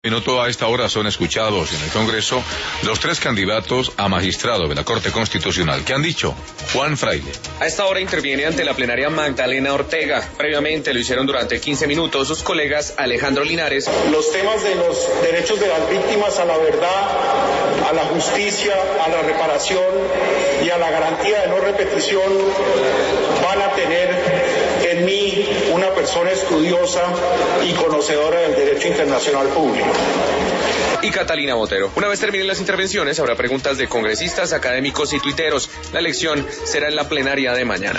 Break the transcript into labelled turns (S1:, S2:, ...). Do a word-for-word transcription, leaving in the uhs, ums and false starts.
S1: Minuto a esta hora son escuchados en el Congreso los tres candidatos a magistrado de la Corte Constitucional. ¿Qué han dicho? Juan Fraile.
S2: A esta hora interviene ante la plenaria Magdalena Ortega. Previamente lo hicieron durante quince minutos sus colegas Alejandro Linares.
S3: Los temas de los derechos de las víctimas a la verdad, a la justicia, a la reparación y a la garantía de no repetición van a tener en mí una persona estudiosa y conocedora del derecho internacional público.
S2: Y Catalina Botero. Una vez terminen las intervenciones, habrá preguntas de congresistas, académicos y tuiteros. La elección será en la plenaria de mañana.